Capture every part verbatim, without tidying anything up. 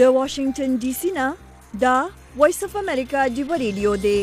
د واشنگټن ډي سي نه دا وایس اف امریکا ډیو ریډیو دی.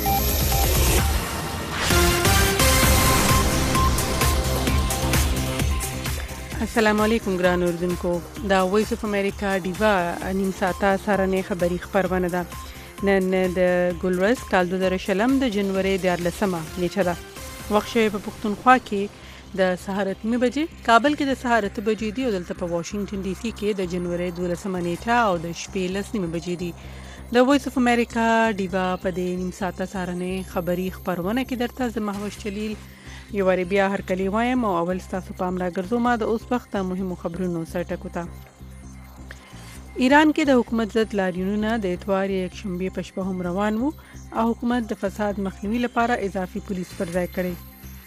السلام علیکم ګران اوردونکو، دا وایس اف امریکا ډیوا نیم ساعته سارنې خبری خبرونه ده. نن د ګلورس کال دوه زره شلم د جنوري دیارلسمه نیټه ده. وخت شوی په پښتونخوا کې د سهار اته بجې، کابل کې د سهار اته بجې دی او دلته په واشنگټن ډي سي کې د جنوري دولسمه نیټه او د شپې لس نیمه بجې دی. د وایس اف امریکا ډیوا په دې نیم ساعته سارنې خبری خبرونه کې درته زه محوش جلیل یو واری بیا هر کلی وایم او اول ستاسو پام راګرځوم د اوس وخت مهمو خبرونو سره ټکو ته. ایران کې د حکومت ضد لاریونونه د اتوار یک شنبه په شپه هم روان وو او حکومت د فساد مخنیوي لپاره اضافي پولیس پر ځای کړي.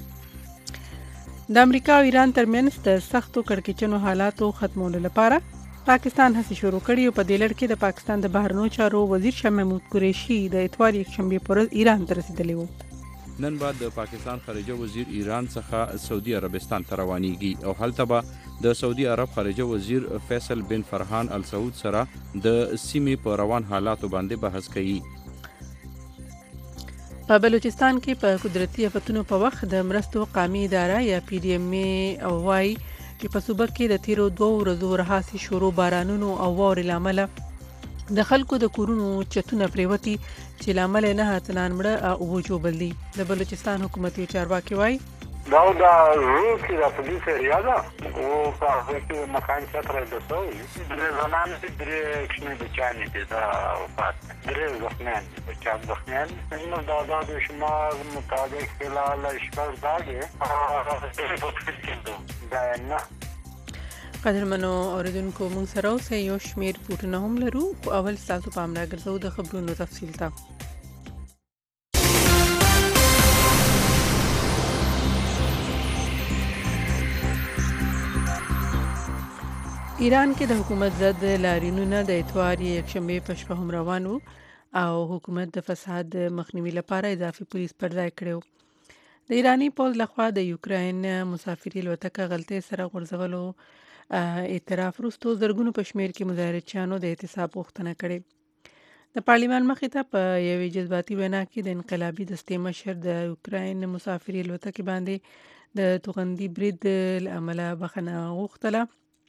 د امریکا او ایران ترمنځ د سختو کړکېچنو حالاتو ختمولو لپاره پاکستان هڅې شروع کړي او په دې لړ کې د پاکستان د بهرنیو چارو وزیر شاه محمود قریشي د اتوار یک شنبه پر ورځ ایران ته رسیدلی وو. نن بعد د پاکستان خارجه وزیر ایران څخه سعودي عربستان ته روانېږي او هلته به د سعودي عرب خارجه وزیر فیصل بن فرحان ال سعود سره د سیمې په روان حالاتو باندې بحث کوي. په بلوچستان کې په قدرتي آفتونو په وخت د مرستو قومي اداره یا پی ډی ایم ای وايي چې په صوبه کې د تیرو دوه ورځو راهیسې شروع بارانونو او واورې له امله د خلکو د کورونو چتونه پریوتي چې له امله نه اتنان مړه او وجوبل دي. د بلوچستان حکومتي چارواکي وايي دا دا روز کې د پولیس ایریا ده او په هغه کې مکان چتره ده سوی درې زنان درې کښنه بچانی دي دا وفات درې زخمیان دي بچان زخمیان نو دا دا د شمار مطابق خلال شپږ داګه دا نه قدرمنو اوریدونکو موږ سره اوسه یو شمیر پوټونه هم لرو خو اول ستاسو پام راګرځو د خبرونو تفصیل ته. ایران کې د حکومت ضد لاریونونه د اتوار یک شنبه په شپه هم روان وو او حکومت د فساد مخنیوي لپاره اضافي پولیس پر ځای کړو. د ایرانی پوځ لخوا د یوکراین مسافري الوتکه غلطي سره غورځولو اعتراف وروسته زرګونو په شمیر کې مظاهرچیانو د احتساب غوښتنه کړې. د پارلیمان مخې ته په یوې جذباتي وینا کې د انقلابي دستې مشر د یوکراین مسافري الوتکې باندې د توغندي برید له امله بخښنه وغوښتله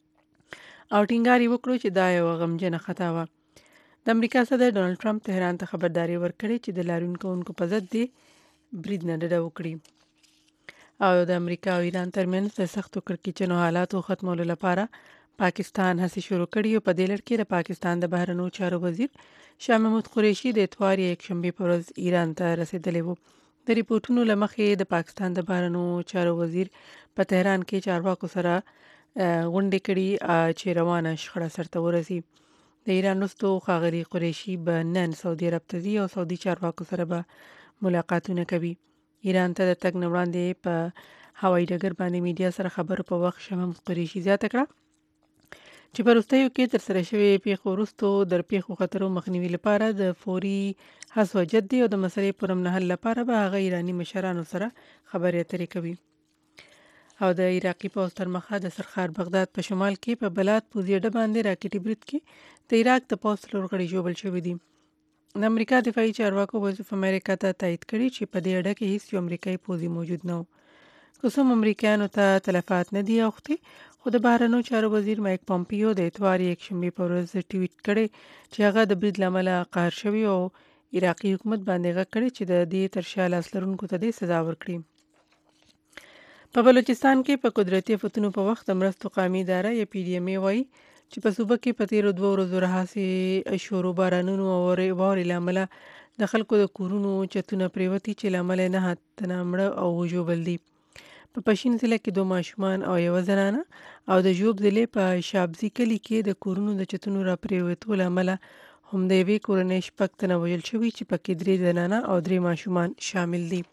او ټینګار یې وکړو چې دا یو غمجنه خطا وه. د امریکا صدر ډونالډ ټرمپ تهران ته خبرداري ورکړې چې د لاریون کوونکو په ضد دې برید نه ډډه وکړي او د امریکا او ایران ترمنځ د سختو کړکېچنو حالاتو ختمولو لپاره پاکستان هڅې شروع کړي او په دې لړ کې د پاکستان د بهرنیو چارو وزیر شاه محمود قریشي د اتوار یک شنبه په ورځ ایران ته رسیدلی وو. د ریپورټونو له مخې د پاکستان د بهرنیو چارو وزیر په تهران کې چارواکو سره غونډې کړي چې روانه شخړه سرته ورسي. د ایران وروستو ښاغلي قریشي به نن سعودي عرب ته ځي او سعودي چارواکو سره به ملاقاتونه کوي. ایران ته د تګ نه وړاندې په هوایي ډګر باندې میډیا سره خبرو په وخت شاه محمود قریشي زیاته کړه چې په وروستیو کې ترسره شوې پیښو وروستو د پیښو خطرو مخنیوي لپاره د فوري هڅو جد دی او د مسلې پر امن حل لپاره به هغه ایراني مشرانو سره خبرې اترې کوي. او د عراقي پوځ تر مخه د سرخار بغداد په شمال کې په بلاد پوزي اډه باندې راکټي برید کې د عراق د پوځ څلور غړي ژوبل شوي دي. د امریکا دفاعي چارواکو وایس اف امریکا ته تایید کړي چې په دې اډه کې هیڅ یو امریکایي پوځي موجود نه و. کوم امریکایانو ته تلفات نه دي اوښتي خو د بهرنیو چارو وزیر مایک پومپیو د اتوار یک شنبه په ورځ ټویټ کړی چې هغه د برید له امله قهر شوی او عراقي حکومت باندې غږ کړی چې د دې تر شا لاس لرونکو ته دې سزا ورکړي. په بلوچستان کې په قدرتي آفتونو په وخت د مرستو قومي اداره یا پی ډی ایم ای وايي چې په صوبه کې په تیرو دوه ورځو راهیسې شروع بارانونو او واورې له امله د خلکو د کورونو چتونه پریوتي چې له امله نه تنه مړه او وژوبل دي. په پښین ضلع کې دوه ماشومان او یوه زنانه او د ژوب ضلع په شابزي کلي کې د کورونو د چتونو را پریوتو له امله هم د یوې کورنۍ شپږ تنه وژل شوي چې پکې درې زنانه او درې ماشومان شامل دي.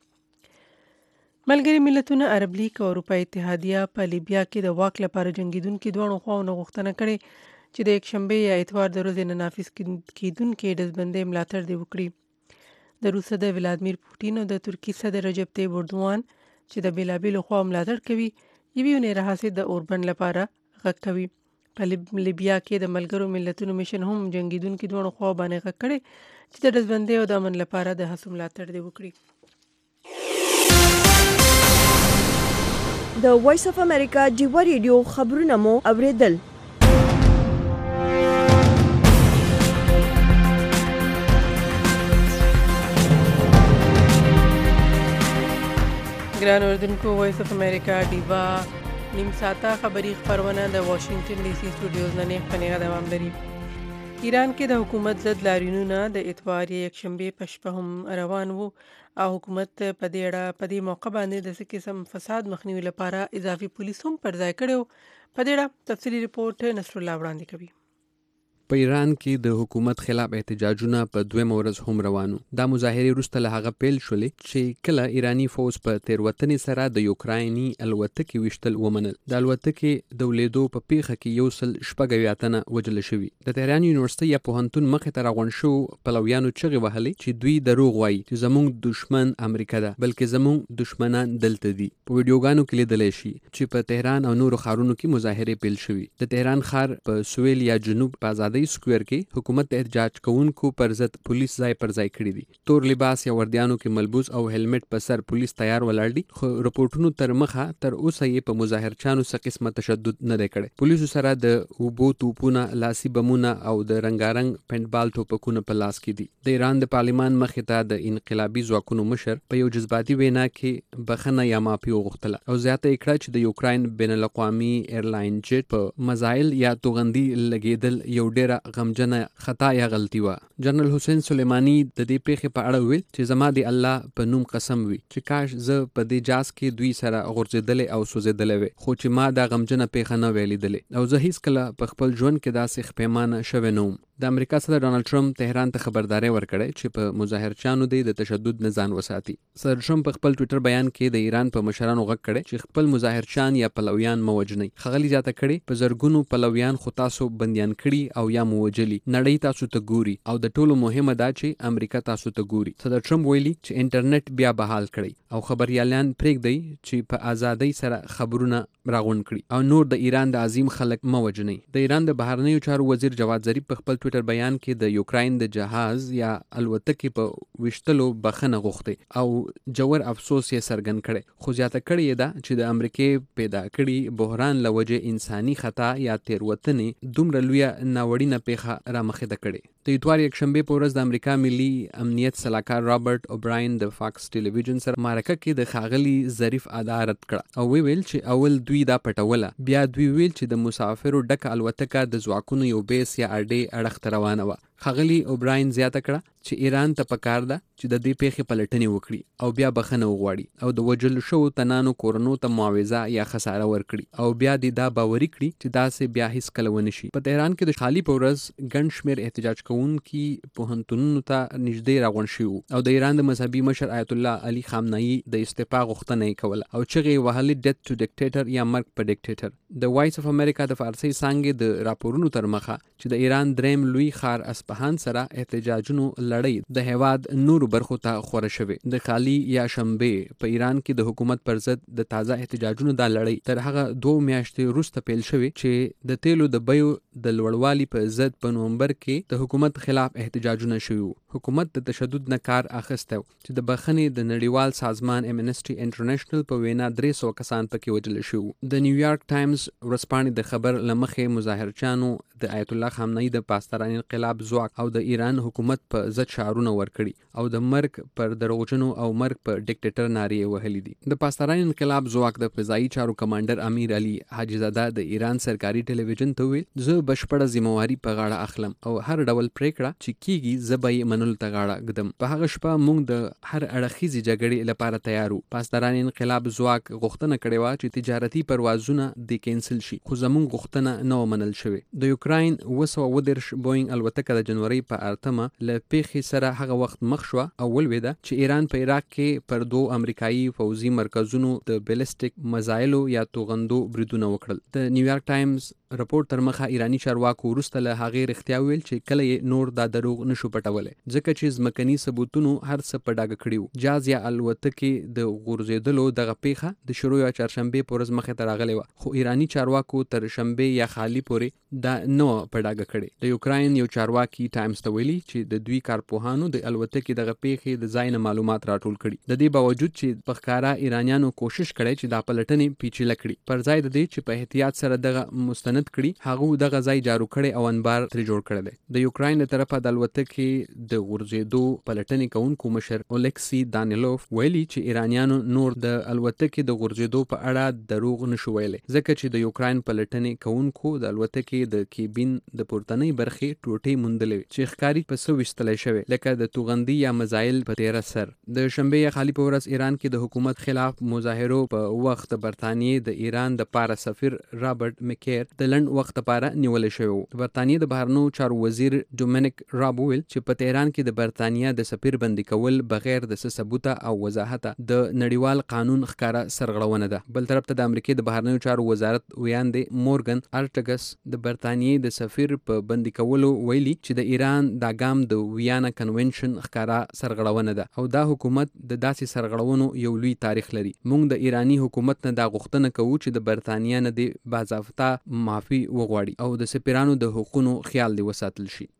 ملګري ملتونه عرب لیگ او اروپا اتحادیه په لیبیا کې د واک لپاره جنگیدونکو دواړو خواوو غوښتنه کړې چې د یک شنبه یا اتوار د ورځې نه نافذ کېدونکې ډزبندۍ ملاتړ دې وکړي. د روس صدر ولادیمیر پوټین او د ترکیې صدر رجب طیب اردوغان چې د بیلابیلو خواو ملاتړ کوي یوې اونۍ راهیسې د اوربند لپاره غږ کوي. په لیبیا کې د ملګرو ملتونو میشن هم جنگیدونکو دواړو خوا باندې غږ کړی چې د ډزبندۍ او د امن لپاره د هڅو ملاتړ دې وکړي. د وایس اف امریکا ډیوه ریډیو خبرونه مو اوریدل. ګران اوریدونکو، وایس اف امریکا ډیوه نیم ساعته خبری خبرونه د واشنگټن ډي سي سټوډیوز نه نه پنیغه دوام لري. ایران کې د حکومت ضد لاریونونه د اتوار یکشنبه په شپه هم روان وو او حکومت په دې اړه په دې موقع باندې د څه قسم فساد مخنیوي لپاره اضافي پولیس هم پر ځای کړو. په دې اړه تفصیلي رپورټ نصر الله وړاندې کوي. په ایران کې د حکومت خلاف احتجاجونه په دویم ورځ هم روانو. دا مظاهرې وروسته له هغه پیل شولې چې کله ایرانی فوز په تیروتنې سره د یوکرایني الوتکې ویشتل ومنل. د الوتکې د ولیدو په پیښه کې یو سل شپږ اویا تنه وژل شوي. د تهران یونیورسيټي یا پوهنتون مخې ته راغونډ شو پلویانو چغې وهلې چې دوی دروغ وایي چې زموږ دشمن امریکا ده، بلکې زموږ دشمنان دلته دي. په ویډیوګانو کې لیدلی شي چې په تهران او نورو ښارونو کې مظاهرې پیل شوي. د تهران ښار په سویل یا جنوب په آزادۍ سکویر کې حکومت د احتجاج کوونکو پر ضد پولیس ځای پر ځای کړي دي. تور لباس یا وردیانو کې ملبوس او هلمټ په سر پولیس تیار ولاړ دي، خو رپورټونو تر مخه تر اوسه یې په مظاهرچانو څه قسمه تشدد نه دی کړی. پولیسو سره د اوبو توپونه، لاسي بمونه او د رنګارنګ پینټبال ټوپکونه په لاس کې دي. د ایران د پارلمان مخې ته د انقلابي ځواکونو مشر په یو جذباتي وینا کې بخښنه یا معافي وغوښتله او زیاته یې کړه چې د یوکراین بین الاقوامي ایرلاین جیټ په مزایل یا توغندي لګېدل یو ډېره غمجنه خطا یا غلطي وه. جنرال حسین سلیمانی د دې پیښې په اړه ویل چې زما د الله په نوم قسم وي چې کاش زه په دې جاز کې دوی سره غورځېدلی او سوځېدلی وی، خو چې ما دا غمجنه پیښه نه وی لیدلې او زه هیڅکله په خپل ژوند کې داسې خپیمانه شوی نه وم. د امریکا صدر ډانلډ ټرمپ تهران ته خبرداری ورکړی چې په مظاهرچانو دی د تشدد نه ځان وساتي. صدر ټرمپ په خپل ټویټر بیان کې د ایران په مشرانو غږ کړی چې خپل مظاهرچان یا پلویان مه وژنئ. ښاغلي زیاته کړې په زرګونو پلویان خو تاسو بندیان کړي او یا مو وژلي. نړۍ تاسو ته ګوري او د ټولو مهمه دا چې امریکا تاسو ته ګوري. صدر ټرمپ ویلي چې انټرنیټ بیا بحال کړئ او خبریالان پرېږدئ چې په ازادۍ سره خبرونه راغونډ کړي او نور د ایران د عظیم خلک مه وژنئ. د ایران د بهرنیو چارو وزیر جواد ظریف په خپل ټویټر بیان کې د یوکراین د جهاز یا الوتکې په ویشتلو بخښنه غوښتې او جوړ افسوس یې څرګند کړی، خو زیاته کړې یې ده چې د امریکې پیدا کړي بحران له وجې انساني خطا یا تېروتنې دومره لویه ناوړینه پیښه رامخې ده کړې. د اتوار یکشنبې په ورځ د امریکا ملي امنیت سلاکار رابرټ اوبراین د فاکس ټلویزیون سره مرکه کې د ښاغلي ظریف ادا رد کړه او ویل چې اول دوی دا پټوله، بیا دوی ویل چې د مسافرو ډکه الوتکه د ځواکونو یو بیس یا اډې اړخ ته روانه وه. ښاغلي اوبراین زیاته کړه چې ایران ته پکار ده چې د دې پیښې پلټنې وکړي او بیا بخښنه وغواړي او د وژل شوو تنانو کورنو ته معاوضه یا خساره ورکړي او بیا دې دا باوري کړي چې داسې بیا هیڅکله ونه شي. په تهران کې د خالي په ورځ ګڼ شمېر احتجاج کوونکي پوهنتونونو ته نږدې راغونډ شوي او د ایران د مذهبي مشر آیت الله علي خامنه‌ای د استعفا غوښتنه یې کوله او چغې یې وهلې ډیت ټو ډیکټیټر یا مرګ په ډیکټیټر. د وایس اف امریکا د فارسي څانګې د راپورونو تر مخه چې د ایران دریم لوی ښار اصفهان سره احتجاجونو لړۍ د هیواد نورو برخو ته خوره شوې. د خالي یا شنبې په ایران کې د حکومت پر ضد د تازه احتجاجونو دا لړۍ تر هغه دوه میاشتې وروسته پیل شوې چې د تیلو د بیو د لوړوالي په ضد په نومبر کې د حکومت خلاف احتجاجونه شوي وو. حکومت د تشدد نه کار اخیستی چې د بخښنې د نړیوال سازمان امنسټي انټرنیشنل په وینا درې سوه کسان پکې وژل شوي وو. د نیویارک ټایمز ورځپاڼې د خبر له مخې مظاهرچانو د آیت الله خامنه‌ای د پاسداران انقلاب ځواک او د ایران حکومت په ضد شعارونه ورکړي او د مرګ پر دروغجنو او مرګ پر ډیکټیټر نارې وهلې دي. د پاسداران انقلاب ځواک د فضایي چارو کمانډر امیر علي حاجي زاده د ایران سرکاري ټلویزیون ته ویل زه بشپړه ذمہواري په غاړه اخلم او هر ډول پریکړه چې کیږي زه به یې منلو ته غاړه ږدم. په هغه شپه موږ د هر اړخیزې جګړې لپاره تیار وو. پاسداران انقلاب ځواک غوښتنه کړې وه چې تجارتي پروازونه دې کینسل شي، خو زموږ غوښتنه نه ومنل شوې. د یوکراین اوه سوه اووه دېرش بوینګ الوتکه د جنورۍ په اتمه له پیښې سره هغه وخت مخ شوه او ولوېده چې ایران په عراق کې پر دوه امریکایي پوځي مرکزونو د بیلسټیک مزایلو یا توغندو بریدونه وکړل. د نیویارک ټایمز رپورت تر مخه ایرانی چارواکو وروسته له هغې رښتیا ویل چې کله یې نور دا دروغ نشو پټولی ځکه چې ځمکني ثبوتونو هر څه په ډاګه کړي وو. جاز یا الوتکې د غورځېدلو دغه پیښه د شروع یا چهارشنبې په ورځ مخې ته راغلی وه، خو ایرانی چارواکو تر شنبې یا خالي پورې دا نه وه په ډاګه کړې. د یوکراین یو چارواکي ټایمز ته ویلي چې د دوی کارپوهانو د الوتکې دغه پیښې د ځای نه معلومات راټول کړي، د دې باوجود چې په ښکاره ایرانیانو کوشش کړی چې دا پلټنې پیچیله کړي. پر ځای د دې چې په احتیاط سره دغه مستند کړي، هغه دغه ځای جارو کړی او انبار ترې جوړ کړی دی. د یوکراین له طرفه د الوتکې د غورځېدو پلټنې کوونکو مشر اولکسي دانیلوف ویلي چې ایرانیانو نور د الوتکې د غورځېدو په اړه دروغ نشو ویلی، ځکه چې د یوکراین پلټنې کوونکو د الوتکې د کیبین د پورتنۍ برخې ټوټې موندلې چې ښکاري په څه ویشتلی شوی، لکه د توغندي یا مزایل په تیره سر. د شنبې یا خالي په ورځ ایران کې د حکومت خلاف مظاهرو په وخت د برطانیې د ایران د پاره سفیر رابرټ مکیر د لنډ وخت لپاره نیولی شوی و. د برطانیې د بهرنیو چارو وزیر ډومینیک راب ویل چې په تهران کې د برطانیې د سفیر بندي کول بغیر د څه ثبوته او وضاحته د نړیوال قانون ښکاره سرغړونه ده. بل طرف ته د امریکې د بهرنیو چارو وزارت ویاندې مورګن ارټګس د برطانیې د سفیر په بندي کولو ویلي چې د ایران دا ګام د ویانا کنونشن ښکاره سرغړونه ده او دا حکومت د داسې سرغړونو یو لوی تاریخ لري. موږ د ایرانی حکومت نه دا غوښتنه کوو چې د برطانیې نه د باضابطه معافي وغواړي او د سفیرانو د حقوقو خیال دی وساتل شي.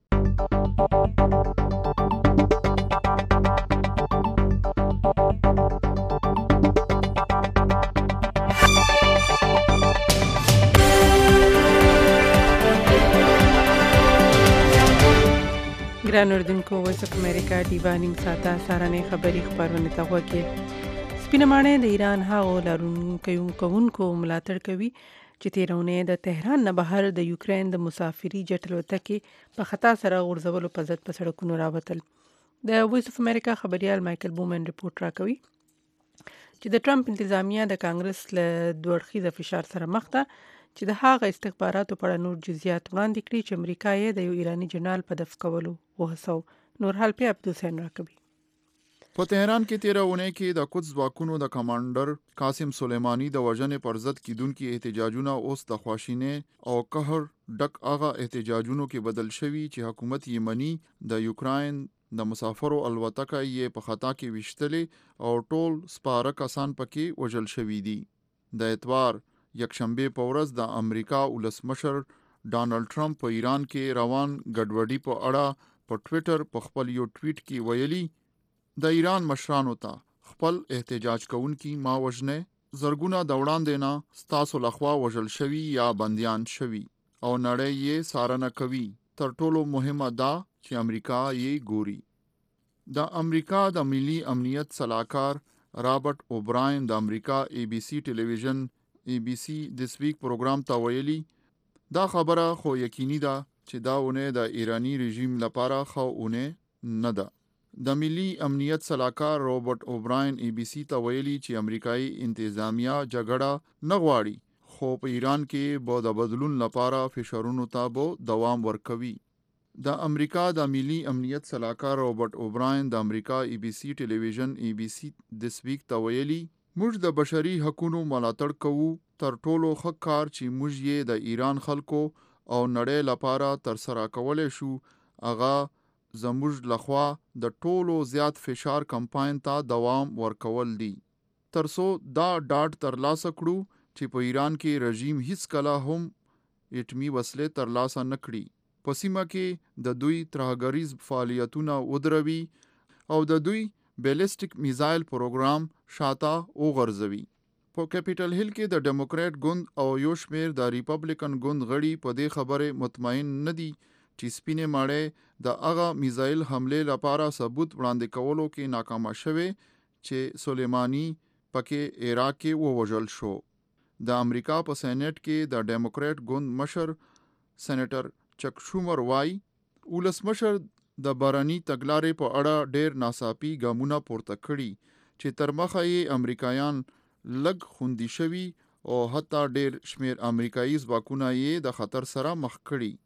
ګران اردوونکو، وایس اف امریکا ډیوانینګ ساته سارنې خبري خبرونه ته وکړي. سپینه ماڼۍ د ایران هغو لارونکو ملاتړ کوي چې تیرونه د تهران نه بهر د یوکرين د مسافري جټ الوتکې په خطا سره غورځولو په ضد په سړکونو راوتل. د وایس اف امریکا خبريال مایکل بومن رپورټ راکوي چې د ټرمپ انتظامیه د کانګرس له دوه اړخیزه فشار سره مخ ده چې د هغه استخباراتو په اړه نور جزئیات وړاندې کړي چې امریکا یې د یو ایرانی جنرال په دفع کولو وهڅو. نور حال په عبدالحسین راکوي. په تهران کې تیره اونۍ کې د قدس ځواکونو د کمانډر قاسم سلیمانی د وژنې پر ضد کیدونکي احتجاجونه اوس د خواشینۍ او قهر ډک هغه احتجاجونو کې بدل شوي چې حکومت یمني د یوکراین د مسافرو الوتکه یې په خطا کې ویشتلې او ټول سپاره کسان پکې وژل شوي دي. د اتوار یکشنبه په ورځ د امریکا ولسمشر ډانلډ ټرمپ په ایران کې روان ګډوډي په اړه په ټوئیټر په خپل یو ټویټ کې ویلي د ایران مشرانو ته خپل احتجاج کوونکي ما وژنه، زرګونه د وړاندې نه ستاسو لخوا وژل شوي یا بندیان شوي او نړۍ یې څارنه کوي. تر ټولو مهمه دا چې امریکا یې ګوري. د امریکا د ملي امنیت صلاحکار رابرټ اوبراین د امریکا ای بی سی ټلویزیون ای بی سی دس ویک پروګرام ته ویلي دا خبره خو یقیني ده چې دا اونۍ د ایرانی رژیم لپاره خو اونۍ نه ده. د ملي امنیت صلاحکار رابرټ اوبراین ای بی سی ته ویلي چې امریکایي انتظامیه جګړه نه غواړي خو په ایران کې به د بدلون لپاره فشارونو ته به دوام ورکوي. د امریکا د ملي امنیت صلاحکار رابرټ اوبراین د امریکا ای بی سی ټلویزیون ای بی سی دس ویک ته ویلي موږ د بشري حقوقو ملاتړ کوو، تر ټولو ښه کار چې موږ یې د ایران خلکو او نړۍ لپاره تر سره کولی شو هغه زموږ لخوا د ټولو زیات فشار کمپاین ته دوام ورکول دي تر څو دا ډاډ ترلاسه کړو چې په ایران کې رژیم هیڅ کله هم اټمي وسلې ترلاسه نه کړي، په سیمه کې د دوی ترهګریز فعالیتونه ودروي او د دوی بیلسټیک میزایل پروګرام شاته وغورځوي. په کیپټل هیل کې د ډیموکرات ګوند او یو شمیر د ریپبلیکن ګوند غړي په دې خبره مطمئن نه دي چې سپینې ماڼۍ د هغه میزایل حمله لپاره ثبوت وړاندې کولو کې ناکامه شوه چې سلیمانی پکې عراق کې ووژل شو. د امریکا په سېنات کې د ډیموکرات ګوند مشر سېنیټر چک شومر وای ولسمشر د باراني تګلارې په اړه ډېر ناڅاپي ګامونه پورته کړي چې تر مخه یې امریکایان لږ خوندي شوي او حتی ډېر شمیر امریکایي ځواکونه یې د خطر سره مخ کړي.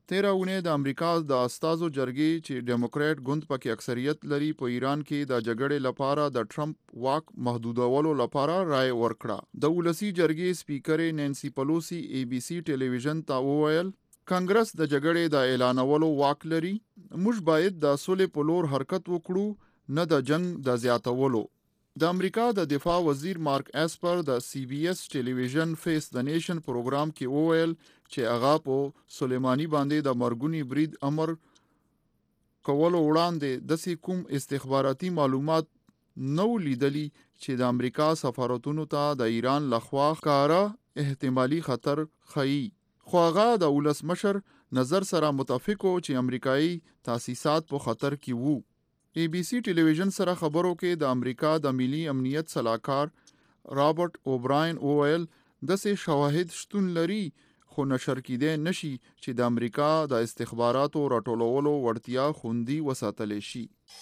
تیره اونۍ د امریکا د استازو جرګې چې ډیموکریټ ګوند پکې اکثریت لري په ایران کې د جګړې لپاره د ټرمپ واک محدودولو لپاره رائے ورکړه. د ولسی جرګې سپیکرې نانسی پلوسی ای بي سي ټلویزیون ته وویل کانګرس د جګړې د اعلانولو واک لري. موږ باید د سولې په لور حرکت وکړو نه د جنگ د زیاتولو. د امریکا د دفاع وزیر مارک اسپر د سی بي اس ټلویزیون فیس د نیشن پروګرام کې وویل چې هغه په سلیمانی باندې د مرګونی برید امر کولو وړاندې داسې کوم استخباراتي معلومات نو لیدلی چې د امریکا سفارتونو ته د ایران لخوا ښکاره احتمالي خطر ښيي. خو هغه د ولسمشر نظر سره متفق و چې امریکایي تاسیسات په خطر کې وو. ای بي سي ټلویزیون سره خبرو کې د امریکا د ملي امنیت صلاحکار رابرټ اوبراین وویل داسې شواهد شتون لري خو نشر کېدی نشي چې د امریکا د استخباراتو راټولولو وړتیا خوندي وساتلی شي.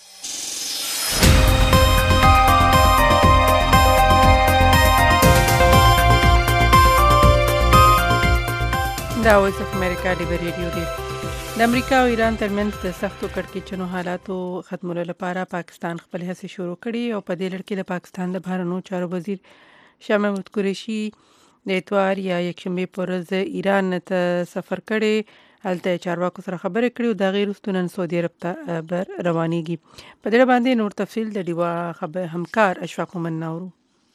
دا وایس اف امریکا ډیبر ریډیو دی. د امریکا او ایران ترمنځ د سختو کړکېچنو حالاتو ختمولو لپاره پاکستان خپل هڅې شروع کړي او په دې لړ کې د پاکستان د بهرنیو چارو وزیر شاه محمود قریشي د اتوار یا یکشنبې په ورځ ایران ته سفر کړی. هلته چارواکو سره خبرې کړي او د هغې وروسته نن سعودي عرب ته روانېږي. په دې باندې نور تفصیل د ډیوا همکار اشفاق مومن اورو.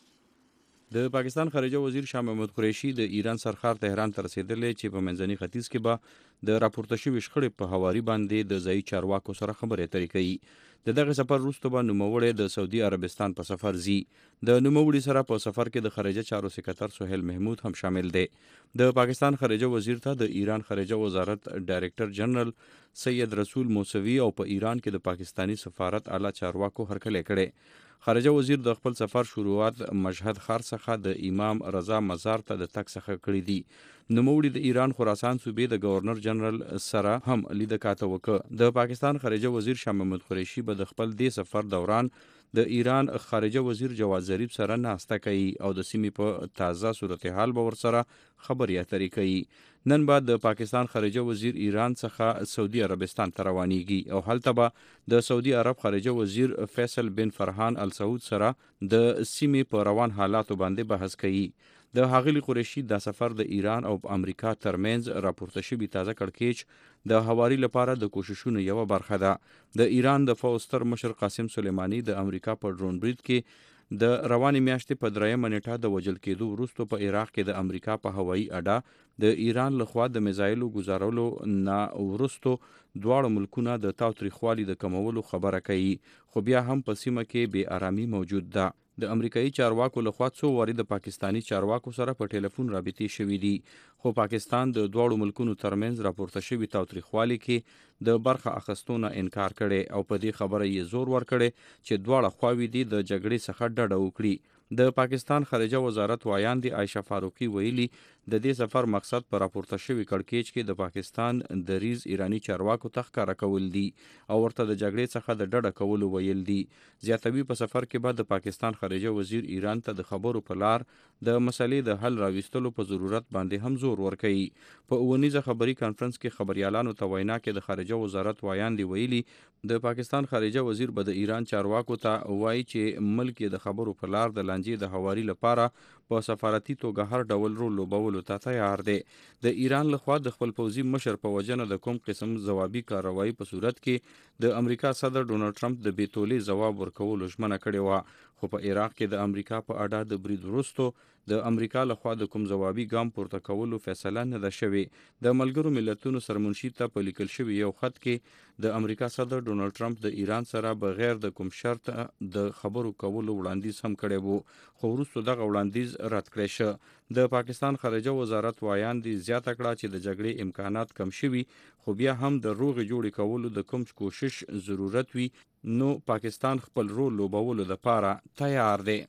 د پاکستان خارجه وزیر شاه محمود قریشي د ایران سرخار تهران ته رسیدلی چې په منځني ختیځ کې به د راپورته شوي شخړې په هواري باندې د ځایي چارواکو سره خبرې اترې کوي. د دغه سفر وروسته به نوموړی د سعودي عربستان په سفر ځي. د نوموړي سره په سفر کې د خارجه چارو سکرتر سهیل محمود هم شامل دی. د پاکستان خارجه وزیر ته د ایران خارجه وزارت ډایرکټر جنرال سید رسول موسوي او په ایران کې د پاکستانی سفارت اعلی چارواکو هرکلی کړی. خارجه وزیر د خپل سفر شروعات مشهد ښار څخه د امام رضا مزار ته د تګ څخه کړی دي. نوموړي د ایران خراسان صوبې د گورنر جنرال سره هم لیده کاته وکړه. د پاکستان خارجه وزیر شاه محمود قریشي به د خپل دې سفر دوران د ایران خارجه وزیر جواد ظریف سره ناسته کوي او د سیمې په تازه صورتحال به ورسره خبرې اترې کوي. نن بعد د پاکستان خارجه وزیر ایران څخه سعودي عربستان ته روانېږي او هلته به د سعودي عرب خارجه وزیر فیصل بن فرحان السعود سره د سیمې په روان حالاتو باندې بحث کوي. د ښاغلي قریشي دا سفر د ایران او امریکا ترمنځ راپورته شوي تازه کړکېچ د هواري لپاره د کوششونو یوه برخه ده. د ایران د پوځ ستر مشر قاسم سلیمانی د امریکا په ډرون برید کې د روانې میاشتې په دریمه نیټه د وژل کېدو وروسته په عراق کې د امریکا په هوایي اډه د ایران لخوا د میزایلو ګزارولو نه وروسته دواړه ملکونه د تاوتریخوالي د کمولو خبره کوي. خو بیا هم په سیمه کې بې آرامي موجود ده. د امریکایي چارواکو لخوا څو وارې د پاکستانی چارواکو سره په ټلیفون رابطې شوي دي. خو پاکستان د دواړو ملکونو ترمنځ راپورته شوي تاوتریخوالي کې د برخه اخیستو نه انکار کړی او په دې خبره یې زور ورکړی چې دواړه خواوې دي د جګړې څخه ډډه وکړي. د پاکستان خارجه وزارت وایاندې عایشه فاروقي ویلي د دې سفر مقصد په راپورته شوي کړکېچ کې د پاکستان دریځ ایرانی چارواکو ته ښکاره کول دي او ورته د جګړې څخه د ډډه کولو ویل دي. زیاتوي په سفر کې به د پاکستان خارجه وزیر ایران ته د خبرو په لار د مسلې د حل راوستلو په ضرورت باندې هم زور ورکوي. په اونیزه خبري کانفرنس کې خبريالانو ته وینا کې د خارجه وزارت وایاندې ویلي د پاکستان خارجه وزیر به د ایران چارواکو ته وایي چې ملک د خبرو په لار د لانجې د هواري لپاره په سفارتي توګه هر ډول رول لوبولو ته تیار دی. د ایران لخوا د خپل پوځي مشر په وجنه د کوم قسم ځوابي کاروایی په صورت کې د امریکا صدر ډونالډ ټرمپ د بیتولي ځواب ورکولو ژمنه کړې وه. خو په عراق کې د امریکا په اډه د برید وروسته د امریکا لخوا د کوم ځوابي ګام پورته کولو فیصله نه ده شوې. د ملګرو ملتونو سرمنشي ته په لیکل شوي یو خط کې د امریکا صدر ډونالډ ټرمپ د ایران سره بغیر د کوم شرط د خبرو کولو وړاندیز هم کړی وو، خو وروسته دغه وړاندیز رد کړی شه. د پاکستان خارجه وزارت وایاندې زیاته کړه چې د جګړې امکانات کم شوي، خو بیا هم د روغې جوړې کولو د کوم کوشش ضرورت وي نو پاکستان خپل رول لوبولو لپاره تیار دی.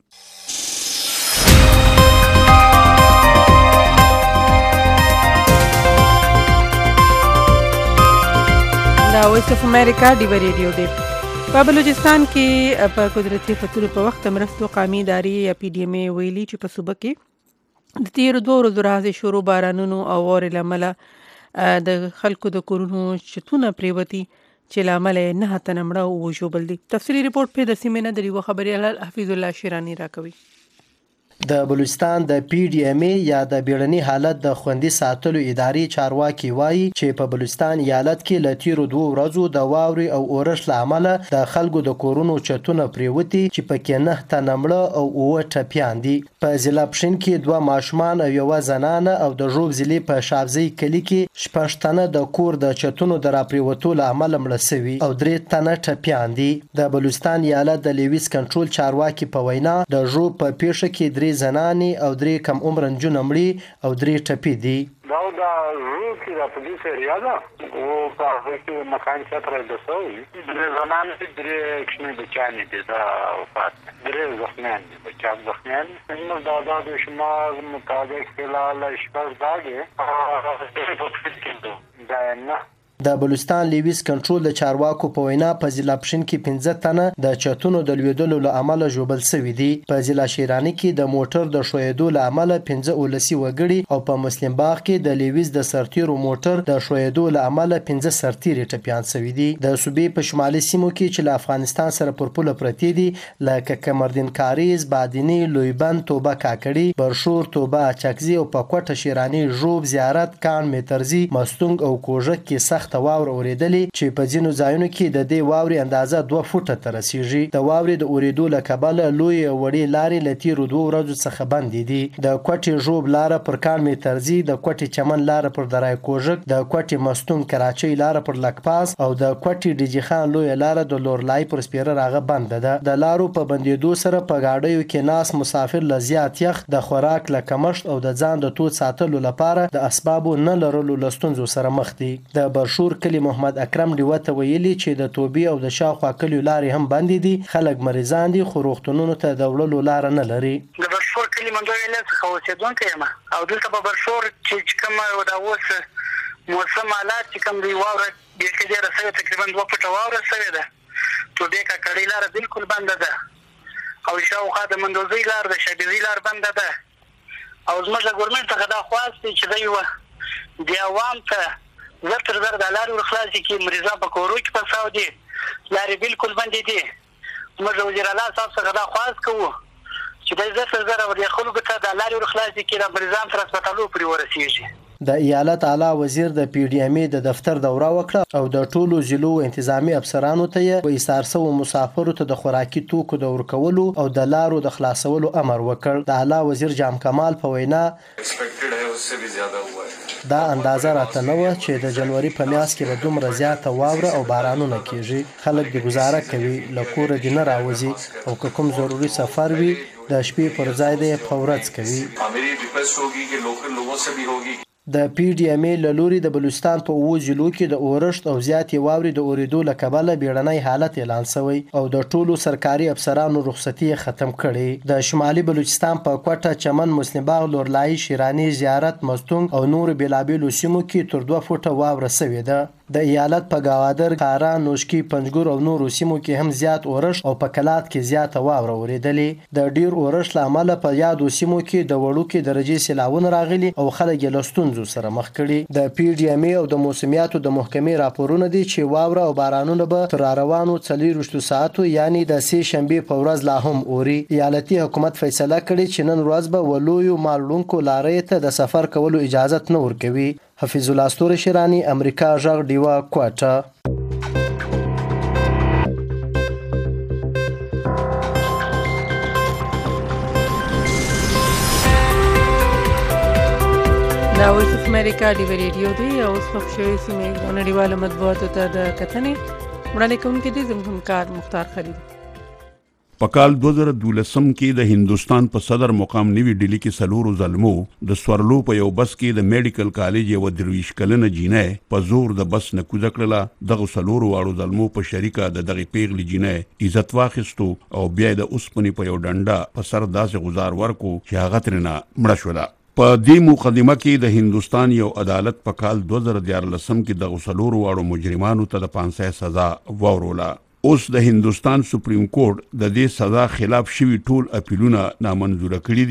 دا وایس اف امریکا ډیبر ریډیو دی. په بلوچستان کې په قدرتي فترو په وخت مرستو قومي ادارې یا پی ډي ایم ای ویلي چې په صوبه کې د تیرو دوه ورځو راهیسې شروع بارانونو او واورې له امله د خلکو د کورونو چتونه پریوتی چې لامل نه تنه مړه او وژوبل دي. تفصیلی ریپورت په د سیمې نه د یوه خبریال حفیظ الله شیرانی راکوي. د بلوچستان د پی ډی ام ای یا د بیړني حالت د خوندي ساتلو ادارې چارواکي وایي چې په بلوچستان ایالت کې له تیرو دوو ورځو د واورې او اورښت له امله د خلکو د کورونو چتونه پریوتي چې پکې نه تنه مړه او اووه ټپیان دي. په ضلع پښین کې دوه ماشومان او یوه زنانه او د ژوب ضلع په شابزی کلي کې شپږ تنه د کور د چتونو د راپریوتو له امله مړه سوي او درې تنه ټپیان دي. د بلوچستان ایالت د لیویس کنټرول چارواکي په وینا د ژوب په پیښه کې درې زنانې او درې کم عمره نجونه مړي او درې ټپي دي. دا د روح کې د پولیس ایریا ده او په هغه کې مکان چتر د سوي درې زنانې درې کښنې بچانې دي دا وفات درې زخمیان دي بچان زخمیان نو دا د شمار مطابق خلال شپږ داګه په پولیس کې دا نه د بلوچستان لیویس کنټرول د چارواکو په وینا په ضلع پښین کې پنځه تنه د چتونو د لویدلو له امله ژوبل سوي دي. په ضلع شیرانی کې د موټر د ښویېدو له امله پنځه ولسي وګړي او په مسلم باغ کې د لیویس د سرتیرو موټر د ښویېدو له امله پنځه سرتیري ټپیان سوي دي. د صوبې په شمالي سیمو کې چې له افغانستان سره پر پوله پرتې دي لکه کمردین کاریز، بادینی، لویبند، توبه کاکړي، برشور، توبه اچکزي او په کوټه شیرانی، ژوب، زیارت، کان، میترزي، مستونګ او کوژک کې سخت واوره اوریدلې چې په ځینو ځایونو کې د دې واورې اندازه دوه فوټه ته رسیږي. د واورې د اوریدو له کبله لوی او وړې لارې له تیرو دوو ورځو څخه بندې دي. د کوټې ژوب لاره پر کان میترزي، د کوټې چمن لاره پر درای کوژک، د کوټې مستون کراچۍ لاره پر لکپاس او د کوټې ډیجی خان لوی لاره د لورلای پر سپیره راغه بنده ده. د لارو په بندېدو سره په گاډیو کې ناس مسافر له زیات یخ، د خوراک له کمښت او د ځان د تود ساتلو لپاره د اسبابو نه لرلو له ستونزو سره مخ دي. د برشور کلی محمد اکرم ډیوه ته ویلي چې د توبې او د شاوخوا کلیو لارې هم بندې دي. خلک مریضان دي خو روغتونونو ته د وړلو لاره نه لري. د برشور کلی منډو ویلې څخه اوسېدونکی یم او دلته په برشور چې کومه د اوس موسم حالات چې کوم دی واوره بیخي ډېره سوې تقریبا دوه فوټه واوره سوې ده. توبې کاکړۍ لاره بالکل بنده ده او شاوخوا د مندوزۍ لار د شابزي لار بنده ده او زموږ د ګورنمنټ څخه دا خواست دی چې دوی د عوام ته زر تر زر د لارې ورخلاصي کړي. مریضان په کورو کې پساو دي، لارې بالکل بندې دي. موږ د وزیر اعلی صاحب څخه دا خواست کوو چې دی زر تر زر د خلکو ته د لارې ورخلاصي کړي، د مریضان تر هسپتالو پورې ورسېږي. د ایالت اعلی وزیر د پی ډی ام ای د دفتر دوره وکړه او د ټولو ضلعو انتظامی افسرانو ته یې په ایثار شوو مسافرو ته د خوراکي توکو د ورکولو او د لارو د خلاصولو امر وکړ. د اعلی وزیر جام کمال په وینا دا اندازه راته نه وه چې د جنوري په میاشت کې به دومره زیاته واوره او بارانونه کیږي. خلک د ګزاره کوي، له کوره دې نه راوځي او که کوم ضروري سفر وي د شپې پر ځای دی په ورځ کوي. د پی ډی ام ای له لوري د بلوچستان په اووه ضلعو کې د اورښت او زیاتې واورې د اورېدو له کبله بیړنی حالت اعلان شوی او د ټولو سرکاري افسرانو رخصتي ختم کړي. د شمالي بلوچستان په کوټه، چمن، مسلم باغ، لورلای، شیرانی، زیارت، مستونګ او نور بیلابیلو سیمو کې تر دوه فوټه واوره سوې ده. د ایالت په گاوادر، کارا، نوشکی، پنجګور او نورو سیمو کې هم زیات اورښت او په کلات کې زیاته واوره اوریدلې. د ډیر اورښت له امله په یادو سیمو کې د وړوکې درجې سیلاونه راغلي او خلک یې له ستونزو سره مخ کړي. د پی ډی ام ای او د موسمیاتو د محکمې راپورونه دي چې واوره او بارانونه به تر راروانو څلوېښتو ساعتو یعنی د سې شنبې په ورځ لا هم اوري. ایالتي حکومت فیصله کړې چې نن ورځ به ولویو مال وړونکو لارې ته د سفر کولو اجازت نه ورکوي. حفیظ الله ستوری شیرانی، امریکا غږ، ډیوه، کوټه. دا وایس اف امریکا ډیوه ریډیو دی او اوس په شوي سیمې د نړیوالو مطبوعاتو ته د کتنې وړاندې کوونکی دی زموږ همکار مختار خلیل. په کال دوه زره دولسم کې د هندوستان په صدر مقام نوي ډیلي کې څلورو ظلمو د سورلو په یو بس کې د میډیکل کالج یوه درویشت کلنه جینۍ په زور د بس نه کوزه کړله. دغو څلورو واړو ظلمو په شریکه د دغې پیغلې جینۍ عزت واخیستو او بیا د اوسپنې په یو ډنډه په سر داسې غزار ورکو چې هغه ترېنه مړه شوله. په دې مقدمه کې د هندوستان یو عدالت په کال دوه زره دیارلسم کې دغو څلورو واړو مجرمانو ته د پانسۍ سزا واوروله. اوس د هندوستان سپریم کورټ د دې سزا خلاف شوي ټول اپیلونه نامنظوره کړي دي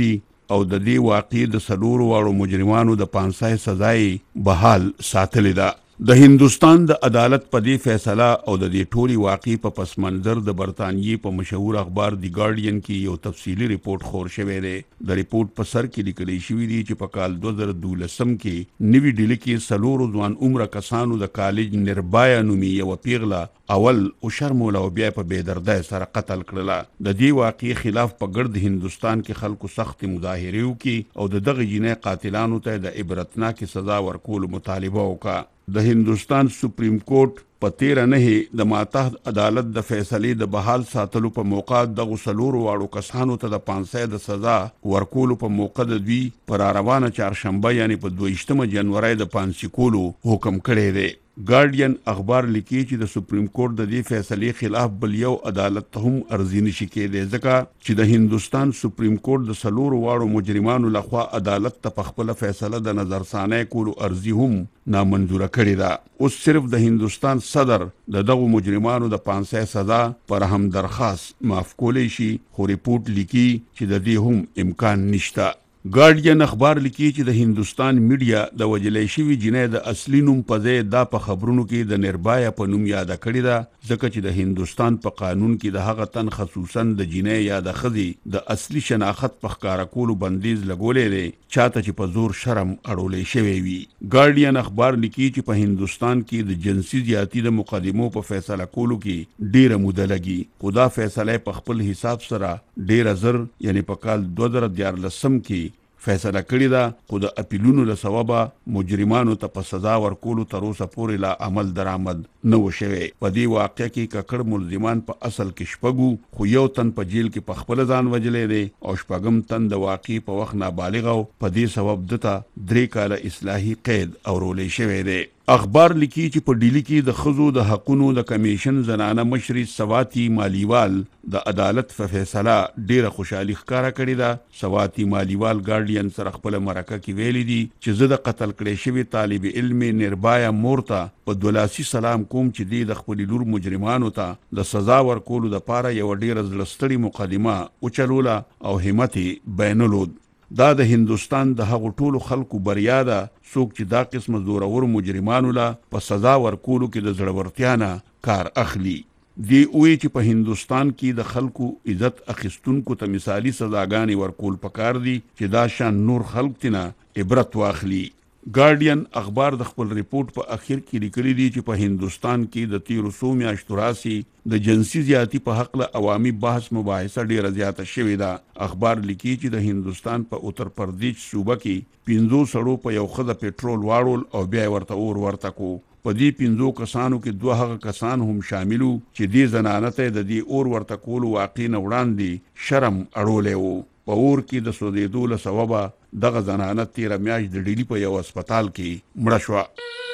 او د دې واقعې د څلورو واړو مجرمانو د پانسۍ سزا یې بحال ساتلې ده. د هندوستان د عدالت په دې فیصله او د دې ټولي واقعي په پس منظر د برطانیې په مشهور اخبار دی ګارډین کې یو تفصیلی ریپورت خور شوی دی. د ریپورت په سر کې لیکل شوی دی چې په کال دوه زره دولسم کې نوي ډیلي کې څلورو ځوان عمره کسانو د کالج نربایا نومي یوه پیغله اول او شرموله او بیا په بېدردۍ سره قتل کړله. د دې واقعې خلاف په ګرد هندوستان کې خلکو سختې مظاهرې وکړي او د دغه جینۍ قاتلانو ته د عبرتناکې سزا ورکولو مطالبه وکړه. د هندوستان سپریم کورټ په تیره نهې د ماتحت عدالت د فیصلې د بحال ساتلو په موقع دغو څلورو واړو کسانو ته د پانسۍ د سزا ورکولو په موقع د دوی په راروانه چهارشنبه یعنې په دویشتمه جنورۍ د پانسي کولو حکم کړی دی. ګارډین اخبار لیکي چې د سپریم کورټ د دې فیصلې خلاف بل یو عدالت ته هم ارزي نشي کېدی ځکه چې د هندوستان سپریم کورټ د څلورو واړو مجرمانو لخوا عدالت ته په خپله فیصله د نظرثانی کولو ارزي هم نامنظوره کړې ده. اوس صرف د هندوستان صدر د دغو مجرمانو د پانسۍ سزا پر هم درخواست معاف کولی شي، خو ریپورټ لیکي چې د دې هم امکان نشته. ګارډین اخبار لیکي چې د هندوستان میډیا د وجلې شوي جنۍ د اصلي نوم په ځای دا په خبرونو کې د نربایا په نوم یاده کړې ده ځکه چې د هندوستان په قانون کې د هغه تن خصوصا د جنۍ یا د ښځې د اصلي شناخت په ښکاره کولو بندیز لګولی دی چاته چې په زور شرم اړولی شوی وي. ګارډین اخبار لیکي چې په هندوستان کې د جنسي زیاتي د مقدمو په فیصله کولو کې ډیره موده لګي، خو دا فیصله په خپل حساب سره ډیره زر یعنی په کال دوه زره دیارلسم کې فیصله کړې ده، خو د اپیلونو له سببه مجرمانو ته په سزا ورکولو تر اوسه پورې لا عمل درآمد نه و شوی. په دې واقعه کې ککړ ملزمان په اصل کې شپږو، خو یو تن په جیل کې په خپله ځان وجلی دی او شپږم تن د واقعې په وخت نابالغ او په دې سبب دته درې کاله اصلاحي قید اورولی شوی دی. اخبار لیکي چې په ډیلي کې د ښځو د حقونو د کمیشن زنانه مشري سواتی مالیوال د عدالت په فیصله ډیره خوشحالي ښکاره کړې ده. سواتی مالیوال ګارډین سره خپله مرکه کې ویلي دي چې زه د قتل کړی شوي طالب علم نربایا مور ته په دولاسي سلام کوم چې دی د خپلې لور مجرمانو ته د سزا ورکولو دپاره یوه ډیره زړه ستړې مقدمه وچلوله او همت یې بینلود. دا د هندوستان د هغو ټولو خلکو بریا ده څوک چې دا قسمه زورور مجرمانو له په سزا ورکولو کې د زړورتیا نه کار اخلي. دی وی چې په هندوستان کې د خلکو عزت اخیستونکو ته مثالي سزاګانې ورکول پکار دي چې دا شان نور خلک تینا عبرت واخلي. ګارډین اخبار د خپل ریپورت په اخر کې لیکلي دي چې په هندوستان کې د تیرو څو میاشتو راسې د جنسي زیاتي په حق له عوامي بحث مباحثه ډیره زیاته شوې ده. اخبار لیکي چې د هندوستان په اتر پردیش صوبه کې پنځو سړو په یو ښځه پټرول واړول او بیا یې ورته اور ورته کو. په دې پنځو کسانو کې دوه هغه کسان هم شامل وو چې دې زنانه ته د دې اور ورته کولو واقع نه وړاندې شرم اړولی و. په اور کې د سوځېدو له سببه دغه زنانه تیره میاشت د ډیلي په یو هسپتال کې مړه شوه.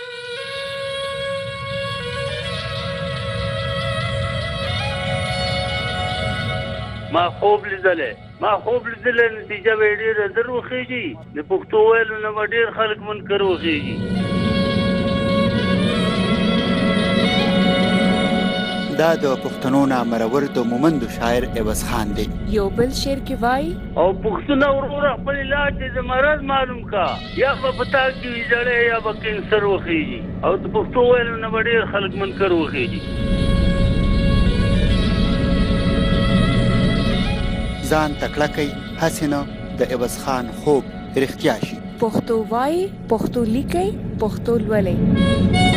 ما خوب لیدلی ما خوب لیدلی نتیجه به یې ډېره زر وخېږي. د پښتو ویلو نه به ډېر خلک منکر وخېږي. دا د پښتنو نامرور د مومندو شاعر عوض خان دی. یو بل شعر کې وایي او پښتونه وروره خپل علاج د مرض معلوم کا یا به پتا کې زړې یا به کینسر وخېږي او د پښتو ویلو نه به ډېر خلک منکر وخېږي. ځان تکړه کوي هسې نه د عوض خان خوب رښتیا شي. پښتو وایي، پښتو لیکئ، پښتو لولئ.